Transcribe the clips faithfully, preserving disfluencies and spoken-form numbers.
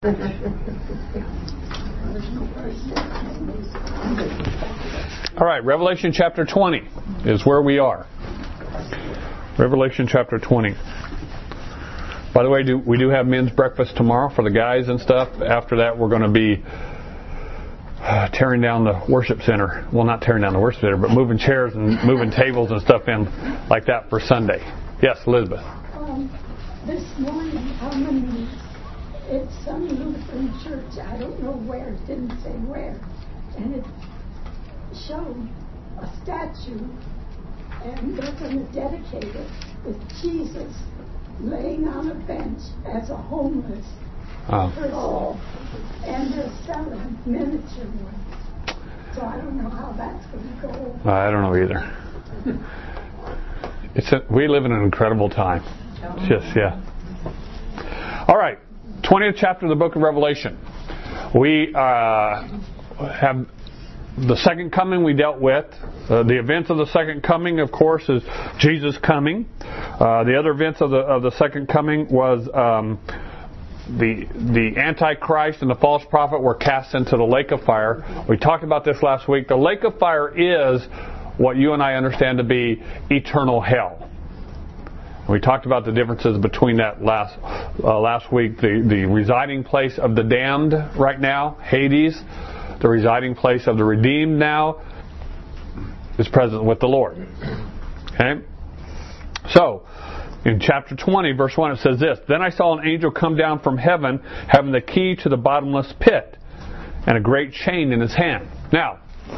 All right, Revelation chapter twenty is where we are. Revelation chapter twenty. By the way, do, we do have men's breakfast tomorrow for the guys and stuff. After that, we're going to be uh, tearing down the worship center. Well, not tearing down the worship center, but moving chairs and moving tables and stuff in like that for Sunday. Yes, Elizabeth. Um, this morning, I'm in it's some Lutheran church. I don't know where. It didn't say where. And it showed a statue, and they're going to dedicate it with Jesus laying on a bench as a homeless Oh. person. And they're selling miniature ones. So I don't know how that's going to go. I don't know either. It's a, we live in an incredible time. Just, yeah. All right. twentieth chapter of the book of Revelation. We uh, have the second coming we dealt with. Uh, the events of the second coming, of course, is Jesus coming. Uh, the other events of the of the second coming was um, the the Antichrist and the false prophet were cast into the lake of fire. We talked about this last week. The lake of fire is what you and I understand to be eternal hell. We talked about the differences between that last uh, last week. The, the residing place of the damned right now, Hades. The residing place of the redeemed now is present with the Lord. Okay? So, in chapter twenty, verse one, it says this: Then I saw an angel come down from heaven, having the key to the bottomless pit, and a great chain in his hand. Now,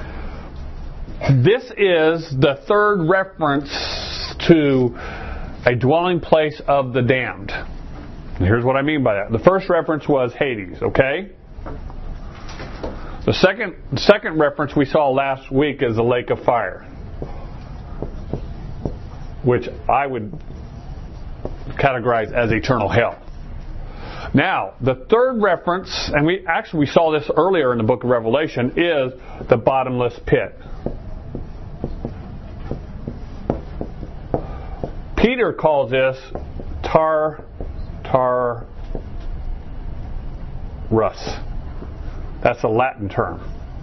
this is the third reference to a dwelling place of the damned. And here's what I mean by that. The first reference was Hades, okay? The second the second reference we saw last week is the lake of fire, which I would categorize as eternal hell. Now, the third reference, and we actually we saw this earlier in the book of Revelation, is the bottomless pit. Peter calls this tar, tar, rus. That's a Latin term.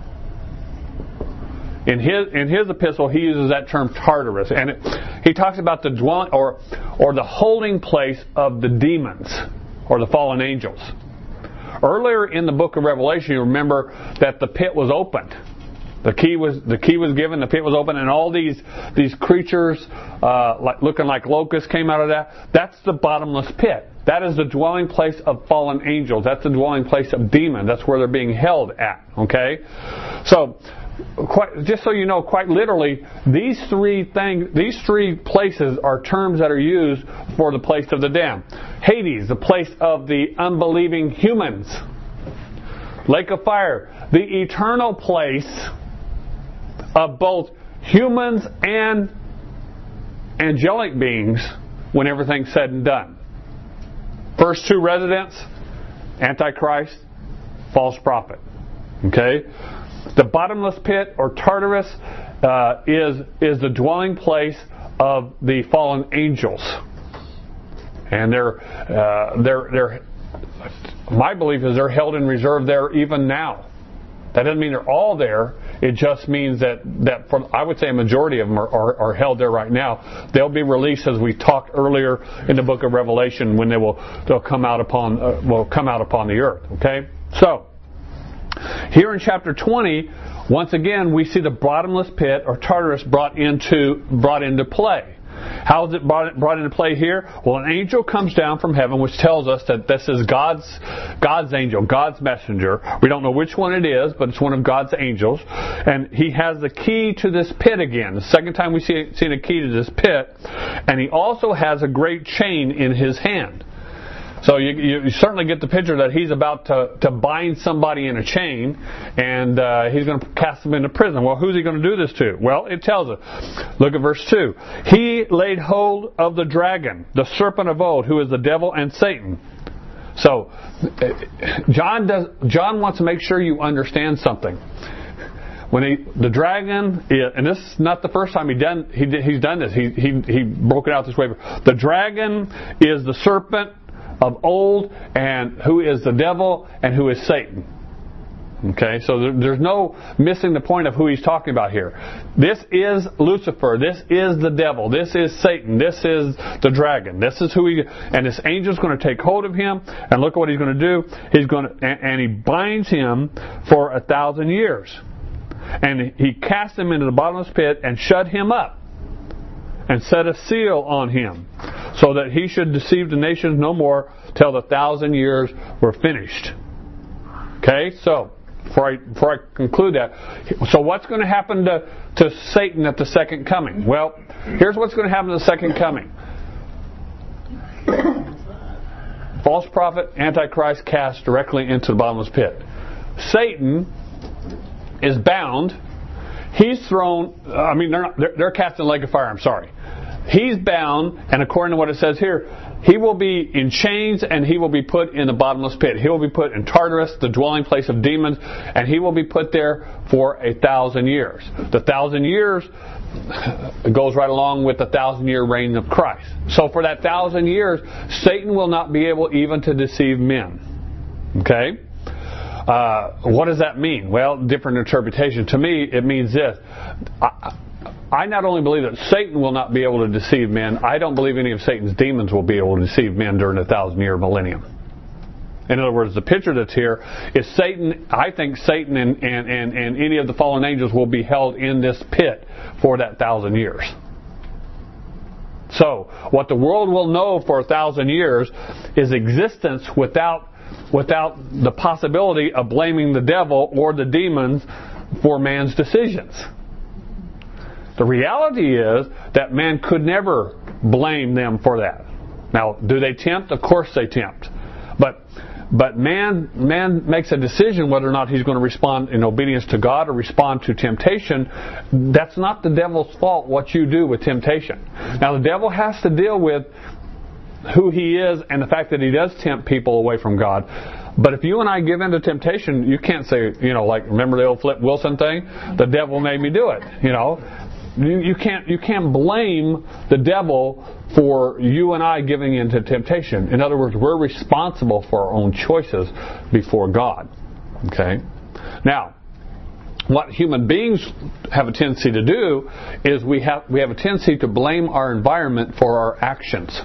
In his in his epistle, he uses that term Tartarus, and it, he talks about the dwelling or or the holding place of the demons or the fallen angels. Earlier in the book of Revelation, you remember that the pit was opened. The key was the key was given. The pit was open, and all these these creatures, uh, like looking like locusts, came out of that. That's the bottomless pit. That is the dwelling place of fallen angels. That's the dwelling place of demons. That's where they're being held at. Okay, so quite, just so you know, quite literally, these three things, these three places are terms that are used for the place of the damned. Hades, the place of the unbelieving humans. Lake of fire, the eternal place of both humans and angelic beings when everything's said and done. First two residents, Antichrist, false prophet. Okay? The bottomless pit or Tartarus uh, is is the dwelling place of the fallen angels. And they're uh, they're they're my belief is they're held in reserve there even now. That doesn't mean they're all there. It just means that, that for, I would say a majority of them are, are, are held there right now. They'll be released, as we talked earlier in the book of Revelation, when they will they'll come out upon uh, will come out upon the earth. Okay, so here in chapter twenty, once again we see the bottomless pit or Tartarus brought into brought into play. How is it brought, brought into play here? Well, an angel comes down from heaven, which tells us that this is God's God's angel, God's messenger. We don't know which one it is, but it's one of God's angels. And he has the key to this pit again. The second time we see seen a key to this pit. And he also has a great chain in his hand. So you, you certainly get the picture that he's about to, to bind somebody in a chain, and uh, he's going to cast them into prison. Well, who's he going to do this to? Well, it tells us. Look at verse two. He laid hold of the dragon, the serpent of old, who is the devil and Satan. So John does. John wants to make sure you understand something. When he, the dragon, and this is not the first time he done, he, he's done this. He, he, he broke it out this way. The dragon is the serpent of old, and who is the devil and who is Satan. Okay, so there, there's no missing the point of who he's talking about here. This is Lucifer. This is the devil. This is Satan. This is the dragon. This is who he, and this angel's going to take hold of him, and look at what he's going to do. He's going to, and, and he binds him for a thousand years. And he cast him into the bottomless pit and shut him up and set a seal on him so that he should deceive the nations no more till the thousand years were finished. Okay, so before I, before I conclude that, so what's going to happen to, to Satan at the second coming? Well, here's what's going to happen at the second coming. False prophet, Antichrist, cast directly into the bottomless pit. Satan is bound. He's thrown, I mean, they're, not, they're, they're cast in the lake of fire, I'm sorry. He's bound, and according to what it says here, he will be in chains and he will be put in the bottomless pit. He will be put in Tartarus, the dwelling place of demons, and he will be put there for a thousand years. The thousand years goes right along with the thousand year reign of Christ. So for that thousand years, Satan will not be able even to deceive men. Okay? Uh, what does that mean? Well, different interpretation. To me, it means this. I, I not only believe that Satan will not be able to deceive men, I don't believe any of Satan's demons will be able to deceive men during the thousand-year millennium. In other words, the picture that's here is Satan. I think Satan and, and, and, and any of the fallen angels will be held in this pit for that thousand years. So, what the world will know for a thousand years is existence without without the possibility of blaming the devil or the demons for man's decisions. The reality is that man could never blame them for that. Now, do they tempt? Of course they tempt. But but man man makes a decision whether or not he's going to respond in obedience to God or respond to temptation. That's not the devil's fault what you do with temptation. Now, the devil has to deal with who he is and the fact that he does tempt people away from God. But if you and I give in to temptation, you can't say, you know, like, remember the old Flip Wilson thing? The devil made me do it, you know. You, you can't you can't blame the devil for you and I giving in to temptation. In other words, we're responsible for our own choices before God. Okay? Now, what human beings have a tendency to do is we have we have a tendency to blame our environment for our actions.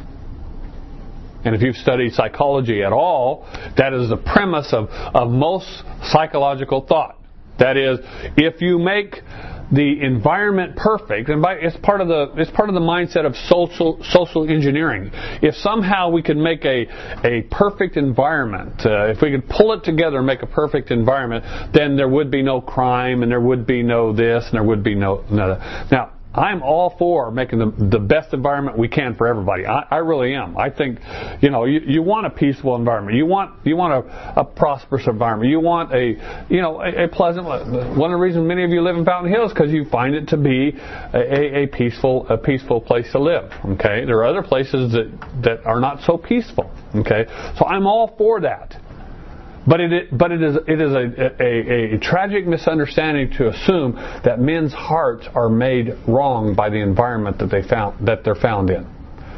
And if you've studied psychology at all, that is the premise of, of most psychological thought. That is, if you make the environment perfect, and by, it's part of the it's part of the mindset of social social engineering. If somehow we could make a a perfect environment, uh, if we could pull it together and make a perfect environment, then there would be no crime and there would be no this and there would be no no. Now, I'm all for making the, the best environment we can for everybody. I, I really am. I think, you know, you, you want a peaceful environment. You want you want a, a prosperous environment. You want a, you know, a, a pleasant. One of the reasons many of you live in Fountain Hills is because you find it to be a, a peaceful a peaceful place to live. Okay, there are other places that that are not so peaceful. Okay, so I'm all for that. But it, but it is it is a, a, a tragic misunderstanding to assume that men's hearts are made wrong by the environment that they found that they're found in.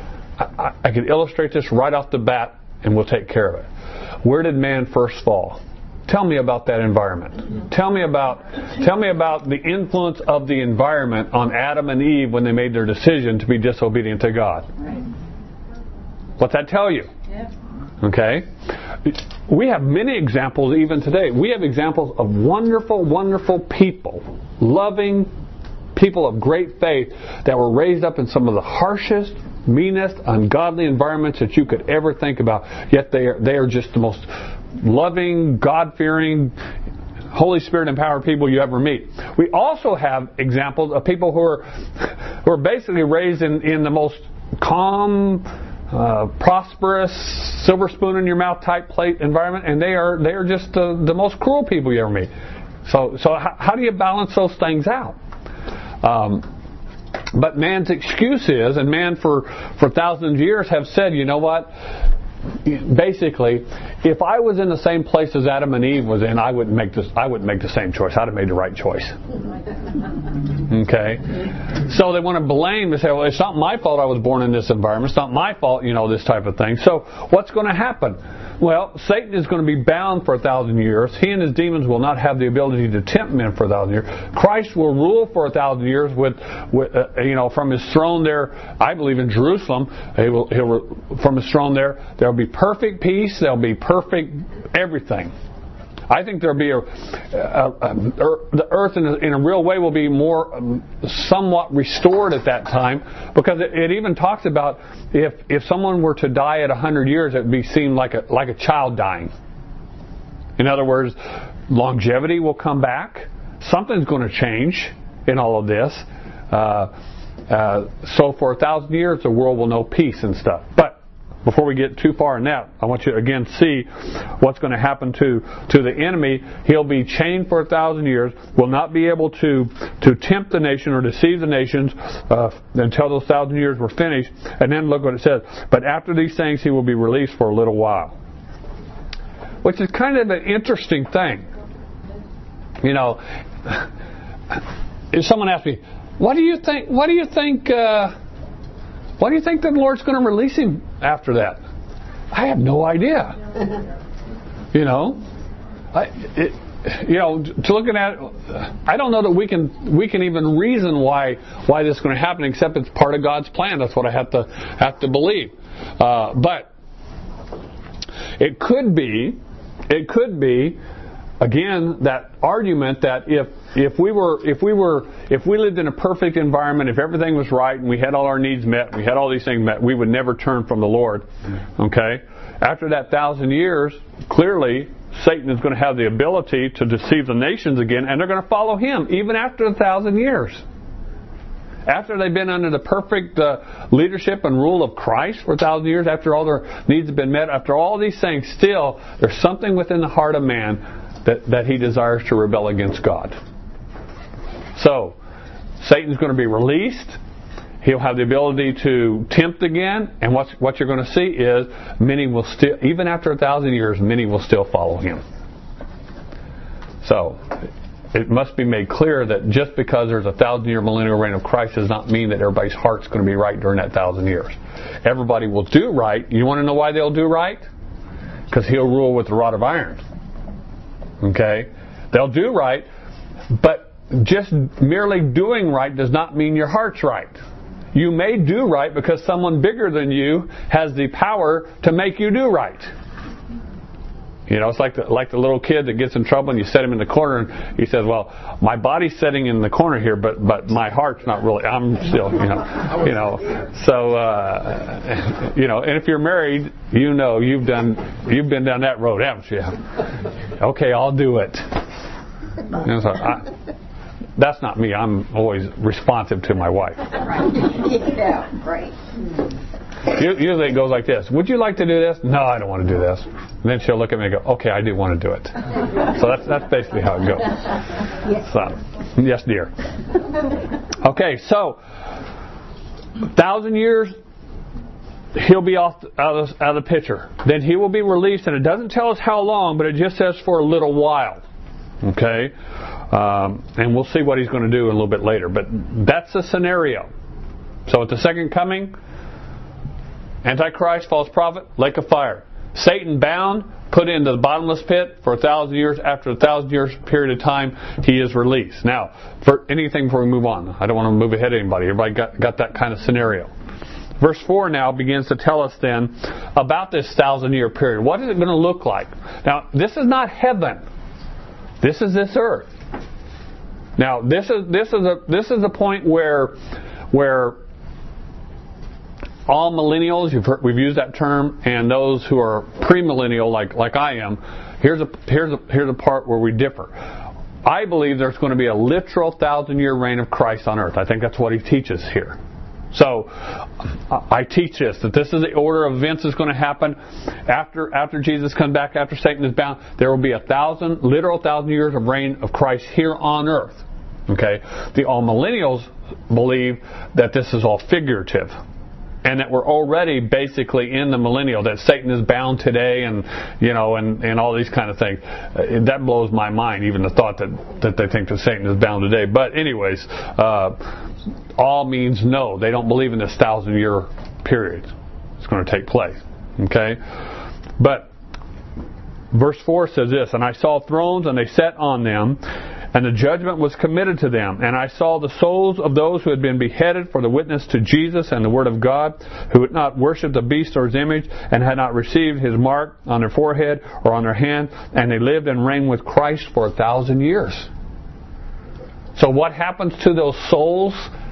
I, I could illustrate this right off the bat, and we'll take care of it. Where did man first fall? Tell me about that environment. Tell me about tell me about the influence of the environment on Adam and Eve when they made their decision to be disobedient to God. What's that tell you? Okay? We have many examples even today. We have examples of wonderful, wonderful people, loving people of great faith that were raised up in some of the harshest, meanest, ungodly environments that you could ever think about. Yet they are, they are just the most loving, God-fearing, Holy Spirit-empowered people you ever meet. We also have examples of people who are, who are basically raised in, in the most calm, Uh, prosperous, silver spoon in your mouth type plate environment, and they are they are just the, the most cruel people you ever meet. So so how, how do you balance those things out? Um, but man's excuse is, and man for for thousands of years have said, you know what? basically, if I was in the same place as Adam and Eve was in, I wouldn't make this. I wouldn't make the same choice. I'd have made the right choice. Okay, so they want to blame. They say, "Well, it's not my fault I was born in this environment. It's not my fault, you know, this type of thing." So, what's going to happen? Well, Satan is going to be bound for a thousand years. He and his demons will not have the ability to tempt men for a thousand years. Christ will rule for a thousand years with, with uh, you know, from his throne there. I believe in Jerusalem. He will, he'll, from his throne there, there will be perfect peace. There will be perfect everything. I think there'll be a, a, a, a the earth in a, in a real way will be more um, somewhat restored at that time, because it, it even talks about if if someone were to die at a hundred years, it would be seen like a like a child dying. In other words, longevity will come back. Something's going to change in all of this. Uh, uh, so for a thousand years, the world will know peace and stuff. But before we get too far in that, I want you to again see what's going to happen to, to the enemy. He'll be chained for a thousand years, will not be able to, to tempt the nation or deceive the nations uh, until those thousand years were finished. And then look what it says. But after these things, he will be released for a little while. Which is kind of an interesting thing. You know, if someone asks me, what do you think, what do you think, uh, Why do you think the Lord's going to release him after that? I have no idea. You know, I, it, you know, to looking at, I don't know that we can we can even reason why why this is going to happen, except it's part of God's plan. That's what I have to have to believe. Uh, but it could be, it could be. Again, that argument that if if we were if we were if we lived in a perfect environment, if everything was right and we had all our needs met, we had all these things met, we would never turn from the Lord. Okay? After that thousand years, clearly Satan is going to have the ability to deceive the nations again, and they're going to follow him even after the thousand years. After they've been under the perfect uh, leadership and rule of Christ for a thousand years, after all their needs have been met, after all these things, still there's something within the heart of man That, that he desires to rebel against God. So, Satan's going to be released. He'll have the ability to tempt again. And what's, what you're going to see is many will still, even after a thousand years, many will still follow him. So, it must be made clear that just because there's a thousand year millennial reign of Christ does not mean that everybody's heart's going to be right during that thousand years. Everybody will do right. You want to know why they'll do right? Because he'll rule with the rod of iron. Okay? They'll do right, but just merely doing right does not mean your heart's right. You may do right because someone bigger than you has the power to make you do right. You know, it's like the, like the little kid that gets in trouble and you set him in the corner and he says, well, my body's sitting in the corner here, but but my heart's not really, I'm still, you know, you know. So, uh, you know, and if you're married, you know, you've done, you've been down that road, haven't you? Okay, I'll do it. You know, so I, that's not me. I'm always responsive to my wife. Right. Yeah, right. Usually it goes like this. Would you like to do this? No, I don't want to do this. And then she'll look at me and go, okay, I do want to do it. So that's that's basically how it goes. Yes. So, yes, dear. Okay, so thousand years, he'll be off out of, out of the picture. Then he will be released, and it doesn't tell us how long, but it just says for a little while. Okay? Um, and we'll see what he's going to do a little bit later. But that's the scenario. So at the second coming, Antichrist, false prophet, lake of fire. Satan bound, put into the bottomless pit for a thousand years. After a thousand years period of time, he is released. Now, for anything before we move on, I don't want to move ahead of anybody. Everybody got, got that kind of scenario. Verse four now begins to tell us then about this thousand year period. What is it going to look like? Now, this is not heaven. This is this earth. Now, this is this is a this is a point where where all millennials, you've heard, we've used that term, and those who are premillennial, like like I am, here's a here's a here's a part where we differ. I believe there's going to be a literal thousand-year reign of Christ on earth. I think that's what he teaches here. So I teach this, that this is the order of events that's going to happen after after Jesus comes back, after Satan is bound. There will be a thousand, literal thousand years of reign of Christ here on earth. Okay, the all millennials believe that this is all figurative. and that we're already basically in the millennial, that Satan is bound today, and you know, and, and all these kind of things. Uh, that blows my mind, even the thought that, that they think that Satan is bound today. But anyways, uh, all means no. They don't believe in this thousand year period. It's going to take place. Okay? But verse four says this, and I saw thrones, and they sat on them, and the judgment was committed to them. And I saw the souls of those who had been beheaded for the witness to Jesus and the Word of God, who had not worshipped the beast or his image, and had not received his mark on their forehead or on their hand, and they lived and reigned with Christ for a thousand years. So what happens to those souls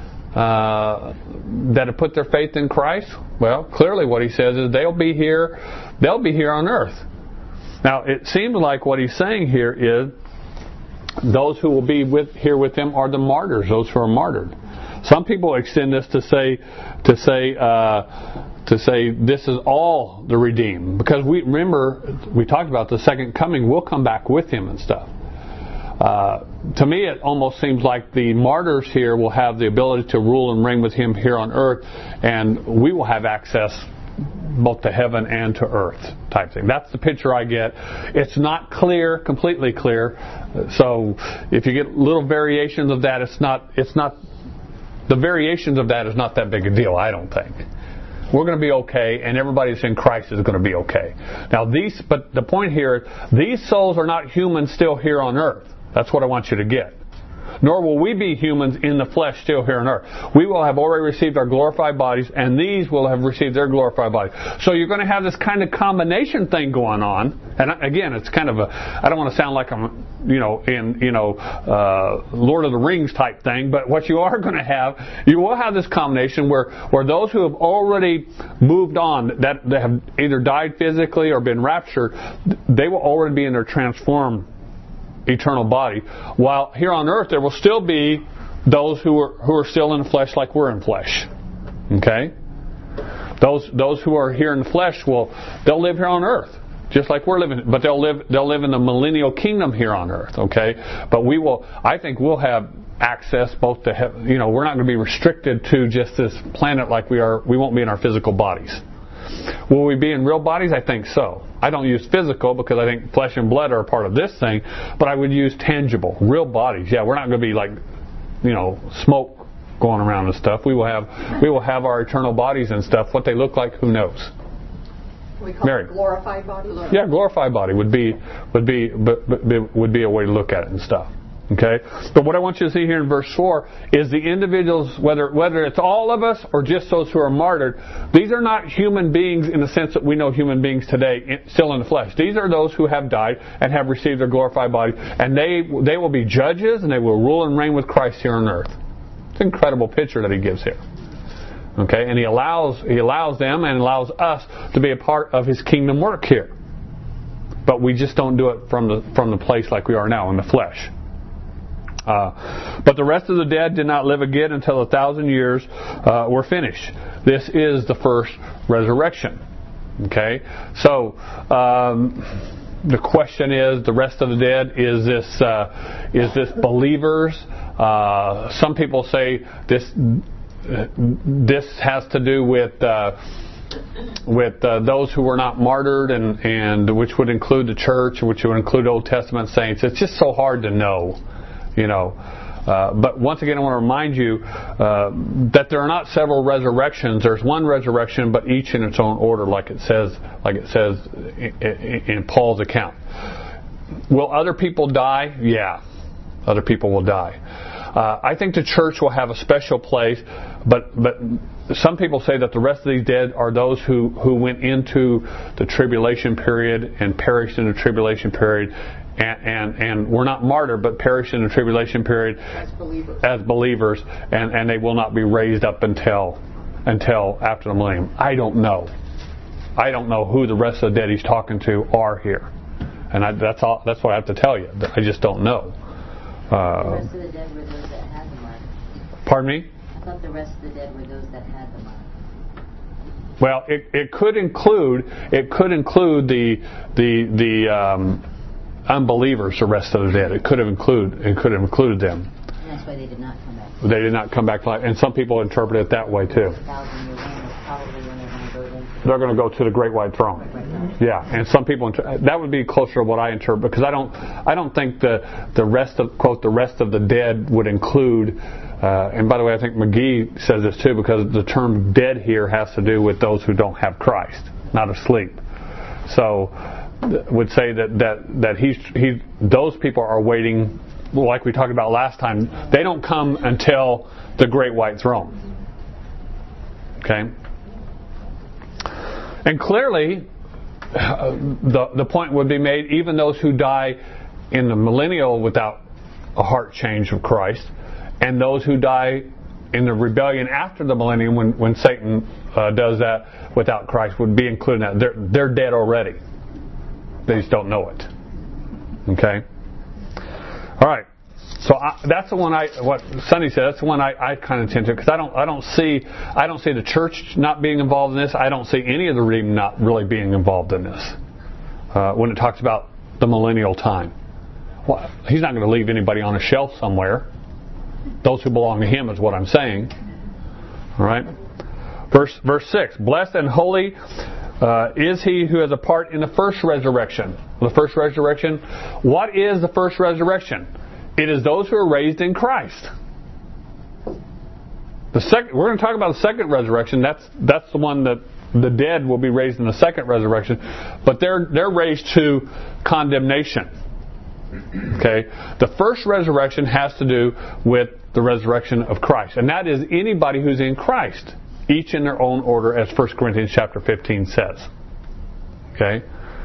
uh, that have put their faith in Christ? Well, clearly what he says is they'll be here, they'll be here on earth. Now, it seems like what he's saying here is those who will be with, here with him are the martyrs, those who are martyred. Some people extend this to say, to say, uh, to say this is all the redeemed, because we remember we talked about the second coming. We'll come back with him and stuff. Uh, to me, it almost seems like the martyrs here will have the ability to rule and reign with him here on earth, and we will have access both to heaven and to earth type thing. That's the picture I get. It's not clear, completely clear. So if you get little variations of that, it's not, it's not, the variations of that is not that big a deal, I don't think. We're going to be okay, and everybody that's in Christ is going to be okay. Now these, but the point here, these souls are not humans still here on earth. That's what I want you to get. Nor will we be humans in the flesh still here on earth. We will have already received our glorified bodies, and these will have received their glorified bodies. So you're going to have this kind of combination thing going on. And again, it's kind of a, I don't want to sound like I'm, you know, in, you know, uh, Lord of the Rings type thing, but what you are going to have, you will have this combination where, where those who have already moved on, that, that have either died physically or been raptured, they will already be in their transformed eternal body, while here on earth there will still be those who are who are still in the flesh, like we're in flesh. Okay, those those who are here in the flesh will they'll live here on earth just like we're living, but they'll live they'll live in the millennial kingdom here on earth. Okay, but we will. I think we'll have access both to heaven. You know, we're not going to be restricted to just this planet like we are. We won't be in our physical bodies. Will we be in real bodies? I think so. I don't use physical because I think flesh and blood are a part of this thing, but I would use tangible, real bodies. Yeah, we're not going to be like, you know, smoke going around and stuff. We will have we will have our eternal bodies and stuff. What they look like, who knows? We call Mary. it glorified body. Yeah, glorified body would be would be but, but, would be a way to look at it and stuff. Okay, but what I want you to see here in verse four is the individuals, whether whether it's all of us or just those who are martyred, these are not human beings in the sense that we know human beings today, still in the flesh. These are those who have died and have received their glorified body, and they they will be judges and they will rule and reign with Christ here on earth. It's an incredible picture that he gives here. Okay, and he allows he allows them and allows us to be a part of his kingdom work here. But we just don't do it from the from the place like we are now in the flesh. Uh, but the rest of the dead did not live again until a thousand years uh, were finished. This is the first resurrection. Okay, so um, the question is: the rest of the dead, is this uh, is this believers? Uh, some people say this uh, this has to do with uh, with uh, those who were not martyred, and and which would include the church, which would include Old Testament saints. It's just so hard to know. You know, uh, but once again, I want to remind you uh, that there are not several resurrections. There's one resurrection, but each in its own order, like it says, like it says in, in Paul's account. Will other people die? Yeah, other people will die. Uh, I think the church will have a special place, but but some people say that the rest of these dead are those who, who went into the tribulation period and perished in the tribulation period. And, and and we're not martyred, but perished in the tribulation period as believers, as believers and, and they will not be raised up until until after the millennium. I don't know. I don't know who the rest of the dead he's talking to are here, and I, that's all. That's what I have to tell you. I just don't know. Uh, the rest of the dead were those that had the mark. Pardon me? I thought the rest of the dead were those that had the mark. Well, it it could include it could include the the the. Um, unbelievers, the rest of the dead. It could have included it could have included them. And that's why they did not come back. They did not come back to life, and some people interpret it that way too. A thousand year reign probably when they're going to go into. They're going to go to the great white throne. Yeah, and some people that would be closer to what I interpret, because I don't I don't think the the rest of quote the rest of the dead would include. Uh, and by the way, I think McGee says this too, because the term dead here has to do with those who don't have Christ, not asleep. So would say that that that he's he those people are waiting, like we talked about last time. They don't come until the great white throne. Okay. And clearly, uh, the the point would be made, even those who die in the millennial without a heart change of Christ, and those who die in the rebellion after the millennium, when when Satan uh, does that without Christ, would be included in that. They're they're dead already. They just don't know it. Okay. All right. So I, that's the one I what Sonny said. That's the one I, I kind of tend to, because I don't I don't see I don't see the church not being involved in this. I don't see any of the redeemed not really being involved in this. Uh, when it talks about the millennial time, well, he's not going to leave anybody on a shelf somewhere. Those who belong to him is what I'm saying. All right. Verse verse six. Blessed and holy uh, is he who has a part in the first resurrection. The first resurrection. What is the first resurrection? It is those who are raised in Christ. The second, we're going to talk about the second resurrection. That's that's the one that the dead will be raised in the second resurrection, but they're they're raised to condemnation. Okay, the first resurrection has to do with the resurrection of Christ, and that is anybody who's in Christ, each in their own order, as First Corinthians chapter fifteen says. Okay,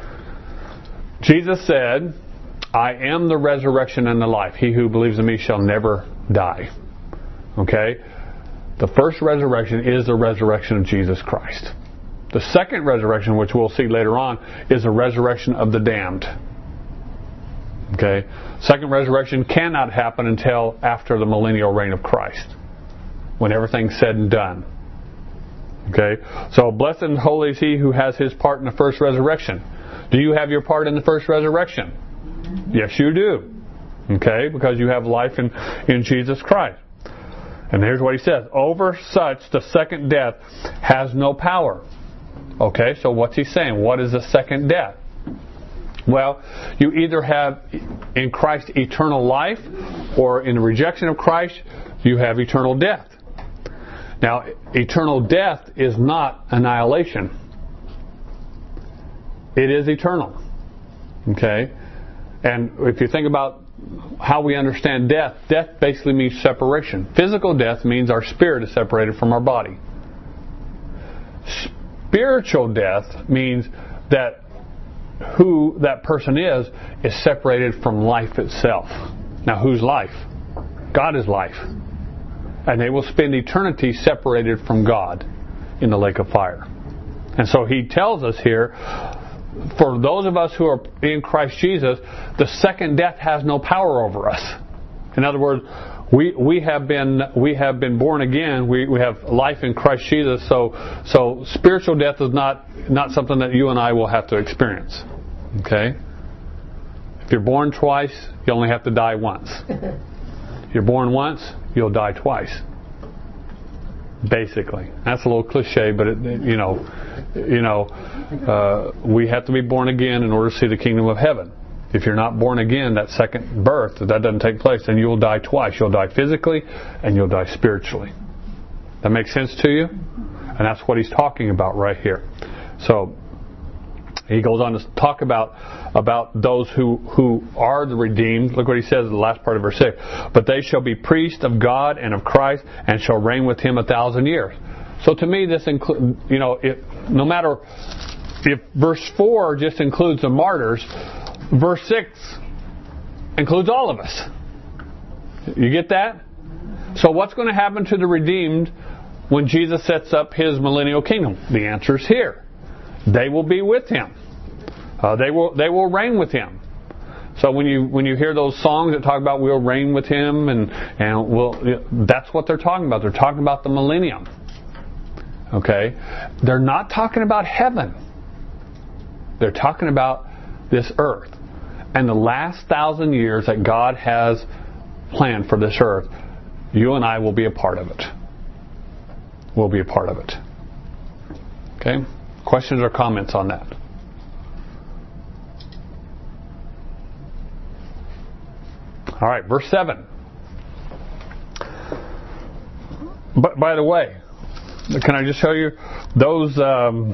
Jesus said, I am the resurrection and the life. He who believes in me shall never die. Okay? The first resurrection is the resurrection of Jesus Christ. The second resurrection, which we'll see later on, is the resurrection of the damned. Okay? Second resurrection cannot happen until after the millennial reign of Christ, when everything's said and done. Okay? So, blessed and holy is he who has his part in the first resurrection. Do you have your part in the first resurrection? Yes, you do. Okay, because you have life in, in Jesus Christ. And here's what he says. Over such, the second death has no power. Okay, so what's he saying? What is the second death? Well, you either have in Christ eternal life, or in the rejection of Christ, you have eternal death. Now, eternal death is not annihilation. It is eternal. Okay? And if you think about how we understand death, death basically means separation. Physical death means our spirit is separated from our body. Spiritual death means that who that person is is separated from life itself. Now, whose life? God is life. And they will spend eternity separated from God in the lake of fire. And so he tells us here, for those of us who are in Christ Jesus, the second death has no power over us. In other words, we we have been we have been born again. We we have life in Christ Jesus. So so spiritual death is not not something that you and I will have to experience. Okay? If you're born twice, you only have to die once. If you're born once, you'll die twice. Basically, that's a little cliche, but it, you know, you know, uh, we have to be born again in order to see the kingdom of heaven. If you're not born again, that second birth, if that doesn't take place, then you'll die twice. You'll die physically, and you'll die spiritually. That makes sense to you? And that's what he's talking about right here. So he goes on to talk about about those who, who are the redeemed. Look what he says in the last part of verse six. But they shall be priests of God and of Christ, and shall reign with him a thousand years. So to me, this includes, you know, it, no matter if verse four just includes the martyrs, verse six includes all of us. You get that? So what's going to happen to the redeemed when Jesus sets up his millennial kingdom? The answer is here. They will be with him. Uh, they will they will reign with him. So when you when you hear those songs that talk about we'll reign with him and and we'll, that's what they're talking about. They're talking about the millennium. Okay, they're not talking about heaven. They're talking about this earth and the last thousand years that God has planned for this earth. You and I will be a part of it. We'll be a part of it. Okay? Questions or comments on that? All right, verse seven. But by the way, can I just show you those um,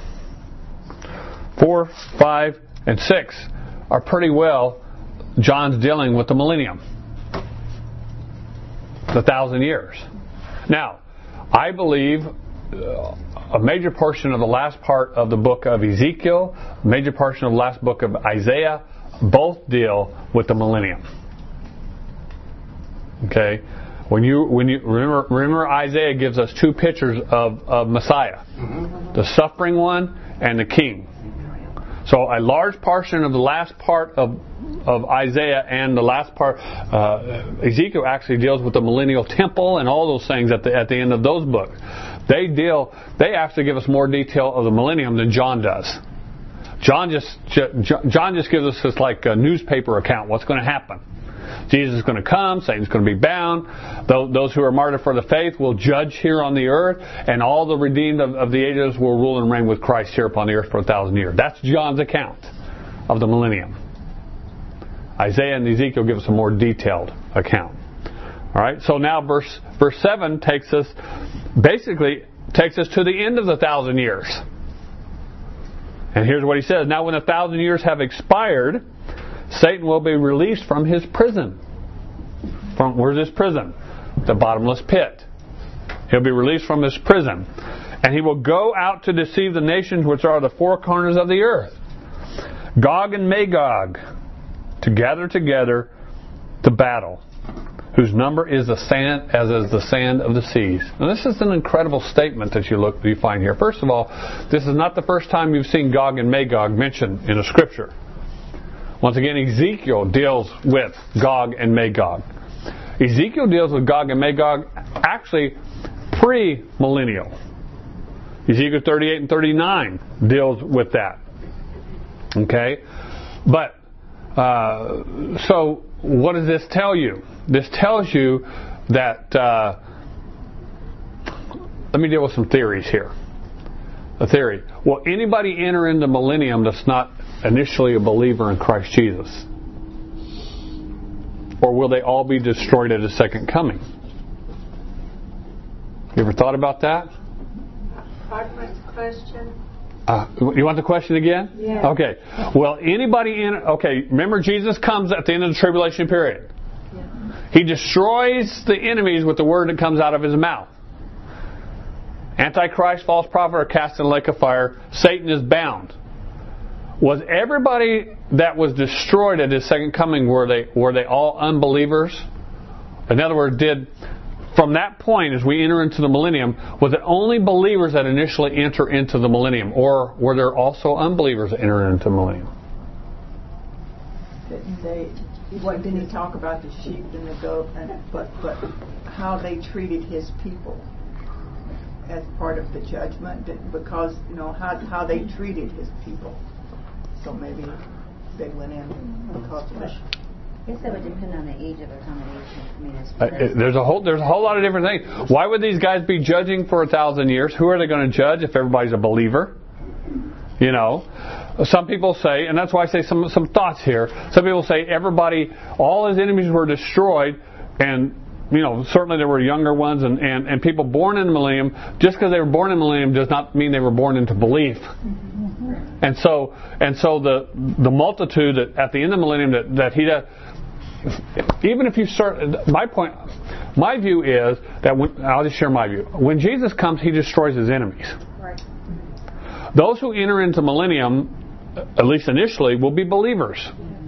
four, five, and six are pretty well John's dealing with the millennium, the thousand years. Now, I believe uh, a major portion of the last part of the book of Ezekiel, a major portion of the last book of Isaiah, both deal with the millennium. Okay, when you when you remember remember Isaiah gives us two pictures of, of Messiah, mm-hmm. the suffering one and the king. So a large portion of the last part of of Isaiah and the last part uh, Ezekiel actually deals with the millennial temple and all those things at the at the end of those books. They deal they actually give us more detail of the millennium than John does. John just John just gives us this like a newspaper account, what's going to happen. Jesus is going to come, Satan's going to be bound, those who are martyred for the faith will judge here on the earth, and all the redeemed of, of the ages will rule and reign with Christ here upon the earth for a thousand years. That's John's account of the millennium. Isaiah and Ezekiel give us a more detailed account. All right, so now verse verse seven takes us, basically takes us to the end of the thousand years. And here's what he says: now when a thousand years have expired, Satan will be released from his prison. From where's his prison? The bottomless pit. He'll be released from his prison. And he will go out to deceive the nations which are the four corners of the earth, Gog and Magog, to gather together to battle, whose number is the sand as is the sand of the seas. Now this is an incredible statement that you look you find here. First of all, this is not the first time you've seen Gog and Magog mentioned in a scripture. Once again, Ezekiel deals with Gog and Magog. Ezekiel deals with Gog and Magog actually pre-millennial. Ezekiel thirty-eight and thirty-nine deals with that. Okay? But, uh, so what does this tell you? This tells you that, uh, let me deal with some theories here. A theory. Will anybody enter into millennium that's not initially a believer in Christ Jesus? Or will they all be destroyed at His second coming? You ever thought about that? Pardon my question? Uh, you want the question again? Yeah. Okay. Well, anybody in... Okay, remember Jesus comes at the end of the tribulation period. Yeah. He destroys the enemies with the word that comes out of His mouth. Antichrist, false prophet are cast in the lake of fire. Satan is bound. Was everybody that was destroyed at His second coming, were they were they all unbelievers? In other words, did from that point as we enter into the millennium, was it only believers that initially enter into the millennium, or were there also unbelievers that enter into the millennium? Didn't they? What didn't He talk about the sheep and the goat, and but but how they treated His people as part of the judgment, because you know how how they treated His people. So maybe they went in because of it. I guess that would depend on the age of accommodation. I mean, it's uh, there's a whole there's a whole lot of different things. Why would these guys be judging for a thousand years? Who are they going to judge if everybody's a believer? You know, some people say, and that's why I say some some thoughts here. Some people say everybody, all His enemies were destroyed, and you know certainly there were younger ones and, and, and people born in the millennium. Just because they were born in the millennium does not mean they were born into belief. And so, and so the the multitude that at the end of the millennium that, that he does, even if you start, my point, my view is that when, I'll just share my view. When Jesus comes, He destroys His enemies. Right. Those who enter into millennium, at least initially, will be believers.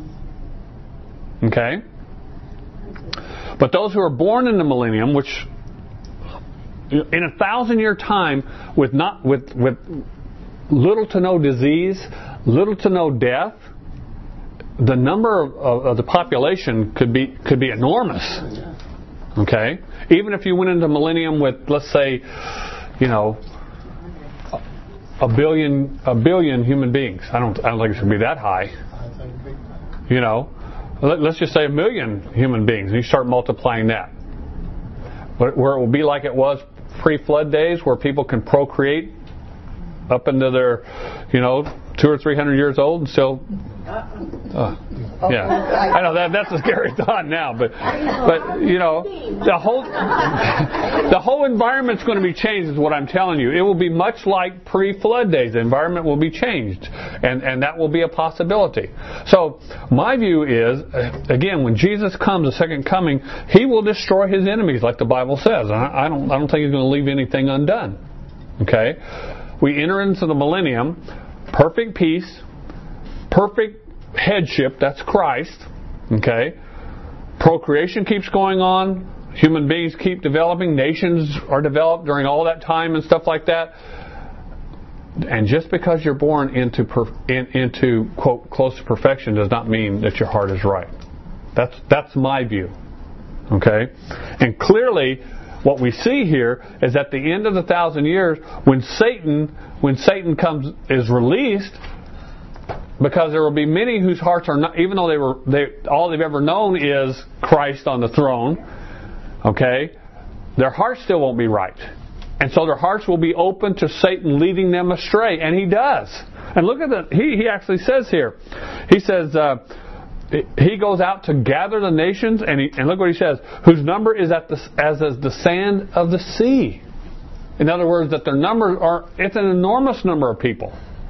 Okay. But those who are born in the millennium, which in a thousand year time, with not with with little to no disease, little to no death, the number of, of, of the population could be could be enormous. Okay, even if you went into millennium with, let's say, you know, a billion a billion human beings. I don't I don't think it should be that high. You know, let, let's just say a million human beings, and you start multiplying that, where it will be like it was pre-flood days, where people can procreate up into their, you know, two or three hundred years old and still. Uh, yeah, I know that that's a scary thought now, but but you know the whole the whole environment's going to be changed. Is what I'm telling you. It will be much like pre-flood days. The environment will be changed, and and that will be a possibility. So my view is, again, when Jesus comes, the second coming, He will destroy His enemies, like the Bible says. I, I don't I don't think He's going to leave anything undone. Okay, we enter into the millennium, perfect peace. Perfect headship, that's Christ. Okay? Procreation keeps going on. Human beings keep developing. Nations are developed during all that time and stuff like that. And just because you're born into, per, in, into quote, close to perfection does not mean that your heart is right. That's, that's my view. Okay? And clearly, what we see here is at the end of the thousand years, when Satan, when Satan comes, is released, because there will be many whose hearts are not, even though they were, they, all they've ever known is Christ on the throne, okay, their hearts still won't be right. And so their hearts will be open to Satan leading them astray. And he does. And look at that. He, he actually says here, he says, uh, he goes out to gather the nations, and, he, and look what he says, whose number is at the, as is the sand of the sea. In other words, that their numbers are, it's an enormous number of people.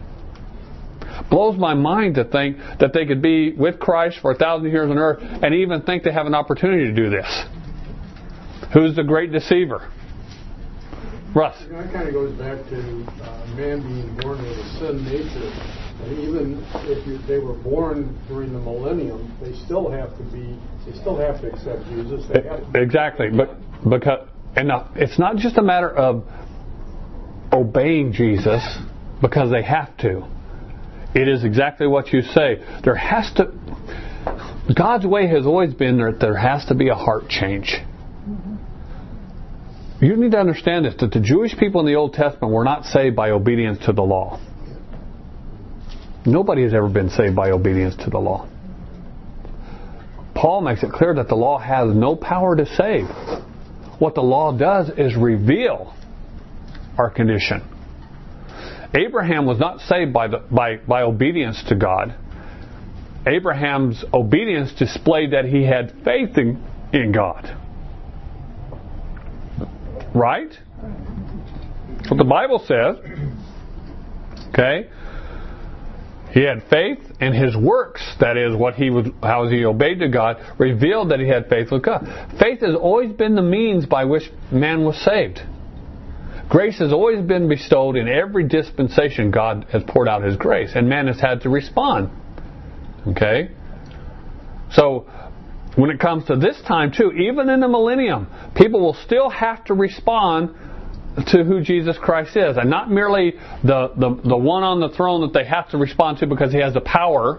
Blows my mind to think that they could be with Christ for a thousand years on earth and even think they have an opportunity to do this. Who's the great deceiver? Russ. You know, that kind of goes back to uh, man being born with a sin nature. And even if you, they were born during the millennium, they still have to be, they still have to accept Jesus. They have to exactly. But because and now, it's not just a matter of obeying Jesus because they have to. It is exactly what you say. There has to, God's way has always been that there has to be a heart change. You need to understand this, that the Jewish people in the Old Testament were not saved by obedience to the law. Nobody has ever been saved by obedience to the law. Paul makes it clear that the law has no power to save. What the law does is reveal our condition. Abraham was not saved by, the, by, by obedience to God. Abraham's obedience displayed that he had faith in, in God. Right? That's what the Bible says. Okay? He had faith, and his works, that is, what he was, how he obeyed to God, revealed that he had faith with God. Faith has always been the means by which man was saved. Grace has always been bestowed in every dispensation. God has poured out His grace, and man has had to respond. Okay? So, when it comes to this time too, even in the millennium, people will still have to respond to who Jesus Christ is. And not merely the, the, the one on the throne that they have to respond to because He has the power,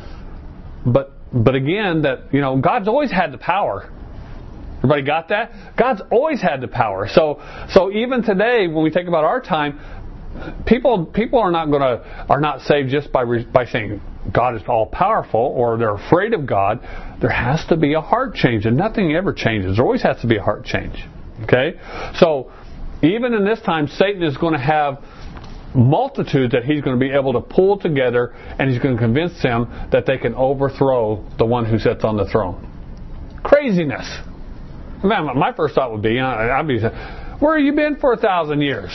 but but again, that, you know, God's always had the power. Everybody got that? God's always had the power. So so even today, when we think about our time, people people are not going to are not saved just by by saying God is all powerful or they're afraid of God. There has to be a heart change, and nothing ever changes. There always has to be a heart change. Okay? So even in this time, Satan is going to have multitudes that he's going to be able to pull together, and he's going to convince them that they can overthrow the one who sits on the throne. Craziness. Man, my first thought would be, I'd be, where have you been for a thousand years?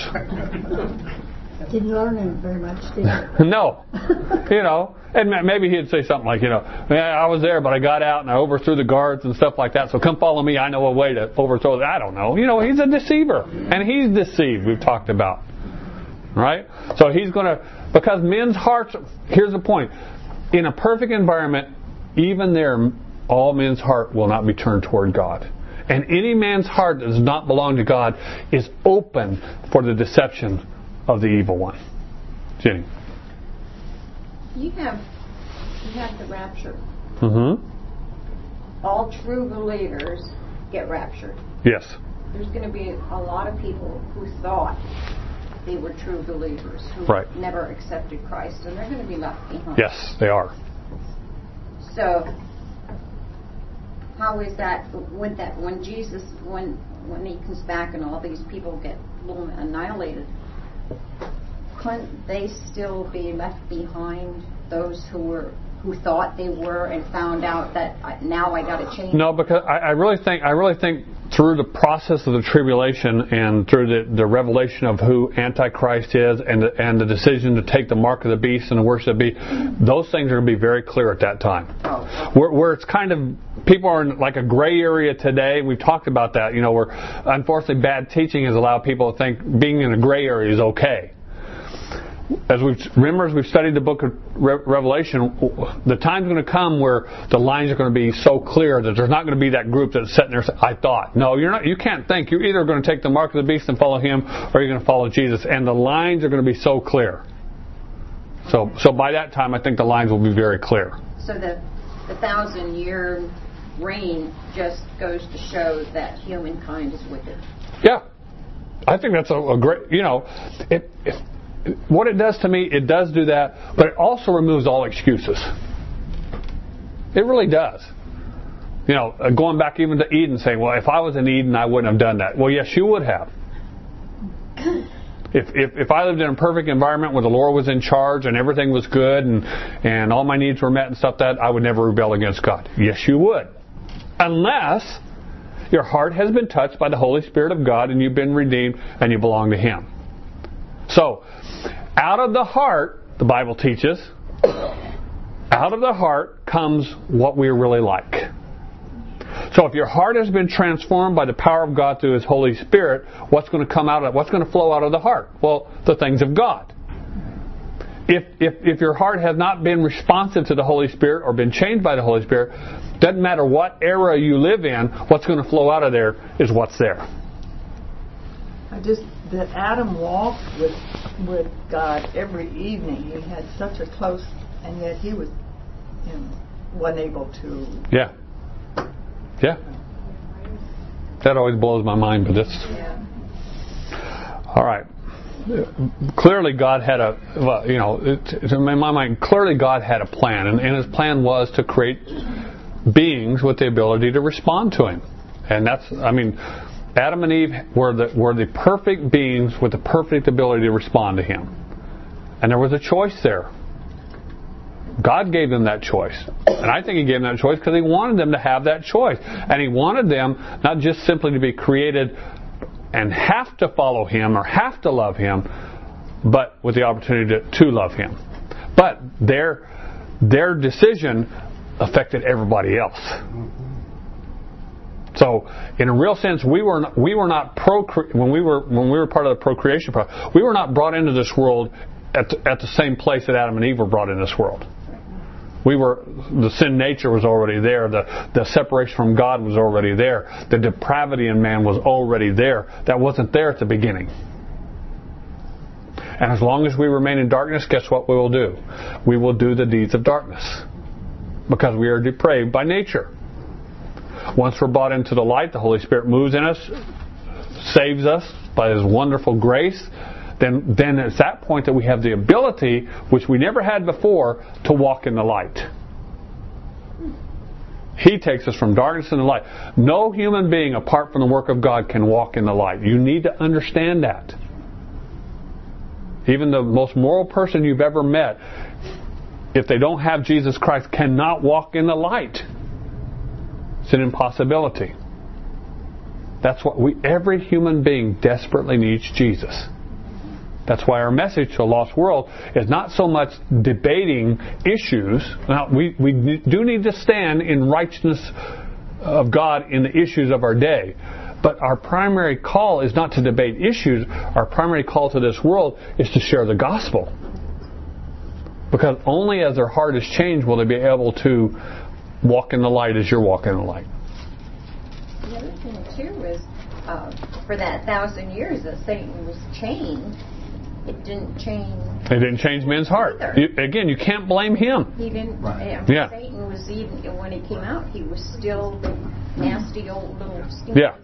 Didn't learn very much, did you? No. You know, and maybe he'd say something like, you know, I was there, but I got out and I overthrew the guards and stuff like that, so come follow me, I know a way to overthrow that. I don't know. You know, he's a deceiver. And he's deceived, we've talked about. Right? So he's going to, because men's hearts, here's the point. In a perfect environment, even there, all men's heart will not be turned toward God. And any man's heart that does not belong to God is open for the deception of the evil one. Jenny. You have you have the rapture. Mm-hmm. All true believers get raptured. Yes. There's going to be a lot of people who thought they were true believers who right. never accepted Christ, and they're going to be left behind. Yes, they are. So, how is that when that when Jesus when when He comes back and all these people get annihilated? couldn't they still be left behind, those who were who thought they were and found out that I, now I got to change? No, because I, I really think I really think through the process of the tribulation and through the, the revelation of who Antichrist is and the, and the decision to take the mark of the beast and the worship of the beast, those things are going to be very clear at that time. Oh. Where, where it's kind of, people are in like a gray area today. We've talked about that, you know, where unfortunately bad teaching has allowed people to think being in a gray area is okay. As we've remember, as we've studied the book of Re- Revelation, the time's going to come where the lines are going to be so clear that there's not going to be that group that's sitting there saying, I thought. No, you're not. You can't think. You're either going to take the mark of the beast and follow him, or you're going to follow Jesus. And the lines are going to be so clear. So, so by that time, I think the lines will be very clear. So the the thousand year reign just goes to show that humankind is wicked. Yeah, I think that's a, a great. You know, it. it What it does to me, it does do that, but it also removes all excuses. It really does. You know, going back even to Eden, saying, well, if I was in Eden, I wouldn't have done that. Well, yes, you would have. If if, if I lived in a perfect environment where the Lord was in charge and everything was good and, and all my needs were met and stuff, that I would never rebel against God. Yes, you would. Unless your heart has been touched by the Holy Spirit of God and you've been redeemed and you belong to Him. So, out of the heart, the Bible teaches, out of the heart comes what we're really like. So if your heart has been transformed by the power of God through His Holy Spirit, what's going to come out of what's going to flow out of the heart? Well, the things of God. If if if your heart has not been responsive to the Holy Spirit or been changed by the Holy Spirit, doesn't matter what era you live in, what's going to flow out of there is what's there. I just that Adam walked with with God every evening. He had such a close, and yet he was, you know, wasn't able to. Yeah. Yeah. That always blows my mind, but it's. Yeah. All right. Clearly, God had a, well, you know, it, in my mind, clearly God had a plan, and, and His plan was to create beings with the ability to respond to Him, and that's, I mean. Adam and Eve were the were the perfect beings with the perfect ability to respond to Him. And there was a choice there. God gave them that choice. And I think He gave them that choice because He wanted them to have that choice. And He wanted them not just simply to be created and have to follow Him or have to love Him, but with the opportunity to, to love Him. But their their decision affected everybody else. So, in a real sense, we were not, we were not procre- when we were when we were part of the procreation process. We were not brought into this world at the, at the same place that Adam and Eve were brought in this world. We were the sin nature was already there. The the separation from God was already there. The depravity in man was already there. That wasn't there at the beginning. And as long as we remain in darkness, guess what we will do? We will do the deeds of darkness because we are depraved by nature. Once we're brought into the light, the Holy Spirit moves in us, saves us by His wonderful grace. Then, then it's that point that we have the ability, which we never had before, to walk in the light. He takes us from darkness into light. No human being, apart from the work of God, can walk in the light. You need to understand that. Even the most moral person you've ever met, if they don't have Jesus Christ, cannot walk in the light. It's an impossibility. That's what we, every human being desperately needs Jesus. That's why our message to a lost world is not so much debating issues. Now, we, we do need to stand in righteousness of God in the issues of our day. But our primary call is not to debate issues. Our primary call to this world is to share the gospel. Because only as their heart is changed will they be able to walk in the light as you're walking in the light. The other thing, too, is uh, for that thousand years that Satan was chained, it didn't change. It didn't change men's heart. You, again, you can't blame him. He didn't. Right. Uh, Yeah. Satan was even when he came out. He was still the nasty old little. Skinny Yeah.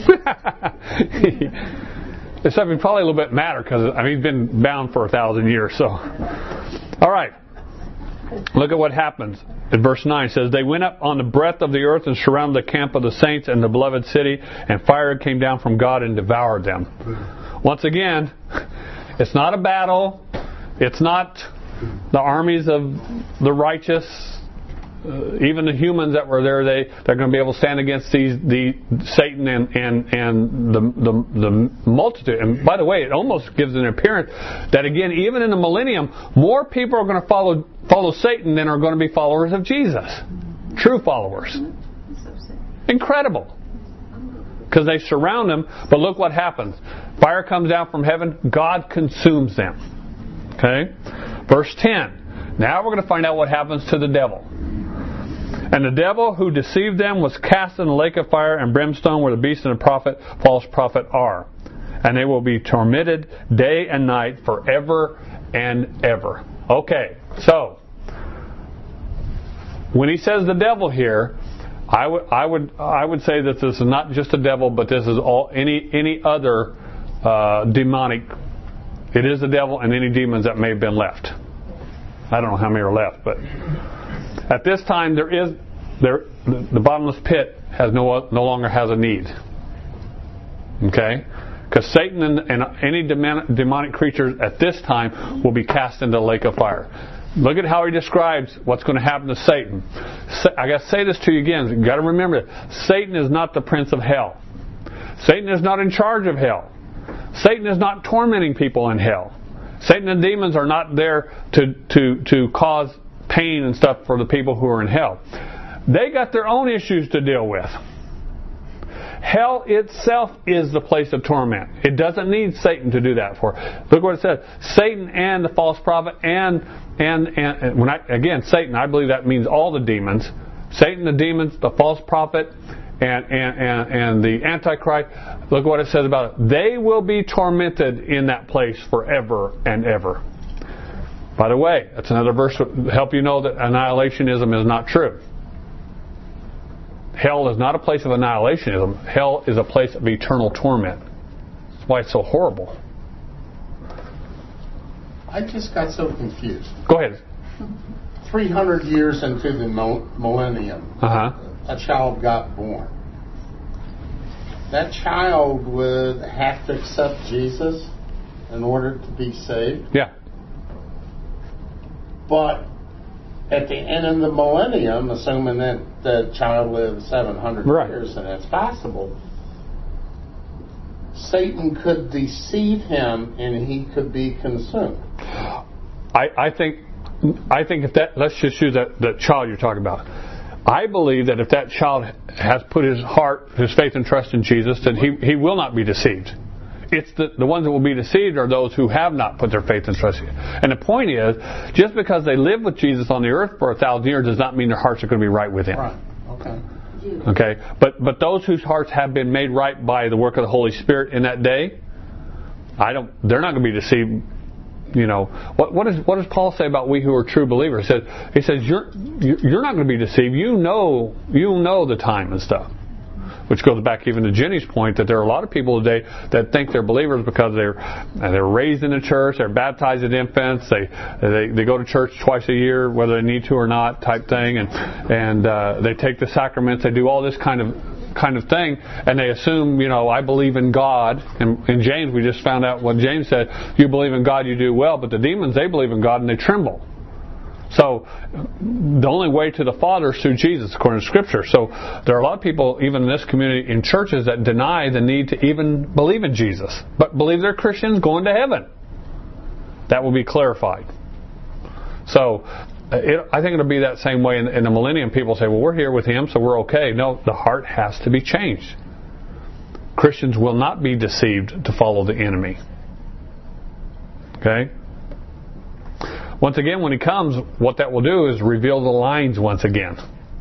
It's something probably a little bit matter because I mean he's been bound for a thousand years. So, all right. Look at what happens. In verse nine it says, they went up on the breadth of the earth and surrounded the camp of the saints and the beloved city, and fire came down from God and devoured them. Once again, It's not a battle. It's not the armies of the righteous. Uh, even the humans that were there, they they're going to be able to stand against these the Satan and and and the, the the multitude. And by the way, it almost gives an appearance that again, even in the millennium, more people are going to follow follow Satan than are going to be followers of Jesus, true followers. Incredible, because they surround him. But look what happens: fire comes down from heaven. God consumes them. Okay, verse ten. Now we're going to find out what happens to the devil. And the devil who deceived them was cast in the lake of fire and brimstone where the beast and the prophet, false prophet are. And they will be tormented day and night forever and ever. Okay, so when he says the devil here, I would I would I would say that this is not just a devil, but this is all any any other uh, demonic. It is the devil and any demons that may have been left. I don't know how many are left, but at this time, there is there the bottomless pit has no no longer has a need. Okay, because Satan and, and any demonic, demonic creatures at this time will be cast into the lake of fire. Look at how he describes what's going to happen to Satan. I got to say this to you again. You got to remember that Satan is not the prince of hell. Satan is not in charge of hell. Satan is not tormenting people in hell. Satan and demons are not there to to to cause pain and stuff for the people who are in hell. They got their own issues to deal with. Hell itself is the place of torment. It doesn't need Satan to do that for. Look what it says: Satan and the false prophet and and and, and when I, again Satan, I believe that means all the demons. Satan, the demons, the false prophet, and and and, and the Antichrist. Look what it says about it. They will be tormented in that place forever and ever. By the way, that's another verse to help you know that annihilationism is not true. Hell is not a place of annihilationism. Hell is a place of eternal torment. That's why it's so horrible. I just got so confused. Go ahead. three hundred years into the millennium, uh-huh. a child got born. That child would have to accept Jesus in order to be saved. Yeah. But at the end of the millennium, assuming that the child lives seven hundred right. years, and it's possible, Satan could deceive him and he could be consumed. I, I think I think if that, let's just use that, that child you're talking about. I believe that if that child has put his heart, his faith and trust in Jesus, then he, he will not be deceived. It's the, the ones that will be deceived are those who have not put their faith and trust in Him. And the point is, just because they live with Jesus on the earth for a thousand years does not mean their hearts are going to be right with Him. Right. Okay. Okay. But but those whose hearts have been made right by the work of the Holy Spirit in that day, I don't. They're not going to be deceived. You know what? What does what does Paul say about we who are true believers? He says he says you're you're not going to be deceived. You know you know the time and stuff. Which goes back even to Jenny's point that there are a lot of people today that think they're believers because they're they're raised in the church, they're baptized as infants, they they they go to church twice a year whether they need to or not type thing, and and uh, they take the sacraments, they do all this kind of kind of thing, and they assume, you know, I believe in God. And in James, we just found out what James said: you believe in God, you do well, but the demons, they believe in God and they tremble. So the only way to the Father is through Jesus, according to Scripture. So there are a lot of people, even in this community, in churches, that deny the need to even believe in Jesus, but believe they're Christians going to heaven. That will be clarified. So it, I think it'll be that same way in, in the millennium. People say, well, we're here with Him, so we're okay. No, the heart has to be changed. Christians will not be deceived to follow the enemy. Okay? Once again, when He comes, what that will do is reveal the lines once again.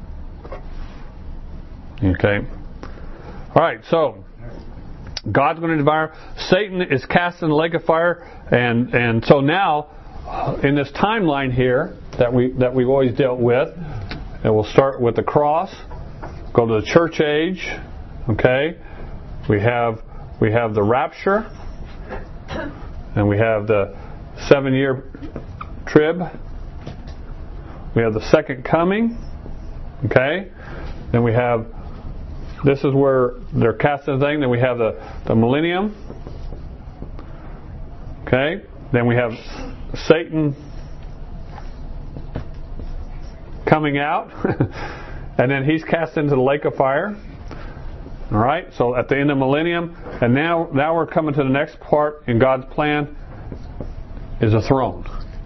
Okay? Alright, so God's going to devour. Satan is cast in the lake of fire, and, and so now, in this timeline here that we that we've always dealt with, and we'll start with the cross, go to the church age, okay? We have we have the rapture, and we have the seven year trib. We have the second coming. Okay? Then we have, this is where they're casting the thing. Then we have the, the millennium. Okay? Then we have Satan coming out. And then he's cast into the lake of fire. All right? So at the end of the millennium. And now, now we're coming to the next part in God's plan is a throne.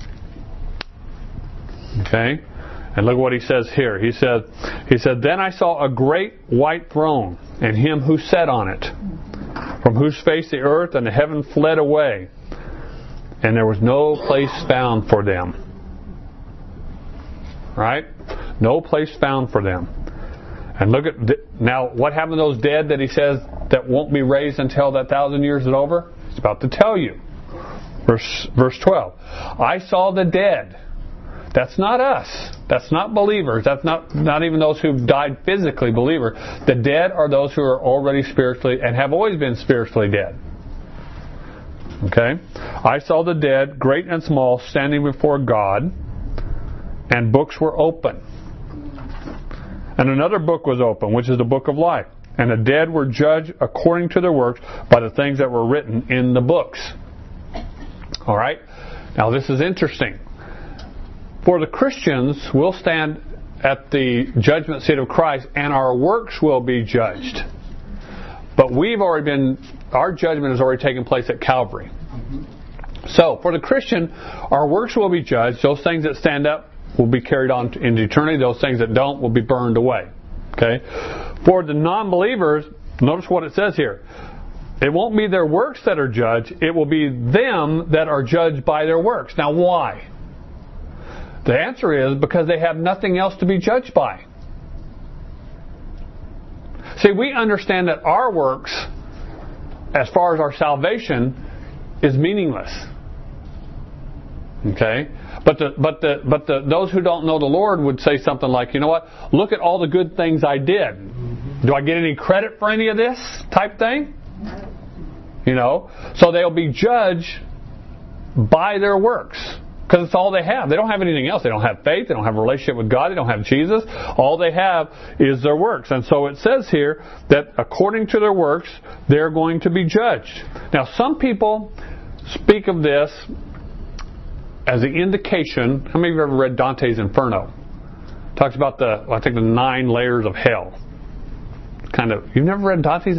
Okay? And look what he says here. He said, he said, Then I saw a great white throne, and him who sat on it, from whose face the earth and the heaven fled away, and there was no place found for them. Right? No place found for them. And look at, now what happened to those dead that he says that won't be raised until that thousand years is over? He's about to tell you. Verse, verse twelve. I saw the dead. That's not us. That's not believers. That's not, not even those who've died physically believers. The dead are those who are already spiritually and have always been spiritually dead. Okay? I saw the dead, great and small, standing before God, and books were open. And another book was open, which is the book of life. And the dead were judged according to their works by the things that were written in the books. All right? Now this is interesting. For the Christians, we'll stand at the judgment seat of Christ and our works will be judged. But we've already been, our judgment has already taken place at Calvary. So, for the Christian, our works will be judged. Those things that stand up will be carried on into eternity. Those things that don't will be burned away. Okay? For the non-believers, notice what it says here. It won't be their works that are judged. It will be them that are judged by their works. Now, why? The answer is because they have nothing else to be judged by. See, we understand that our works, as far as our salvation, is meaningless. Okay? But the but the but the those who don't know the Lord would say something like, you know what? Look at all the good things I did. Do I get any credit for any of this type thing? You know? So they'll be judged by their works. Because it's all they have. They don't have anything else. They don't have faith. They don't have a relationship with God. They don't have Jesus. All they have is their works. And so it says here that according to their works, they're going to be judged. Now, some people speak of this as an indication. How many of you have ever read Dante's Inferno? It talks about the, I think, the nine layers of hell. Kind of. You've never read Dante's?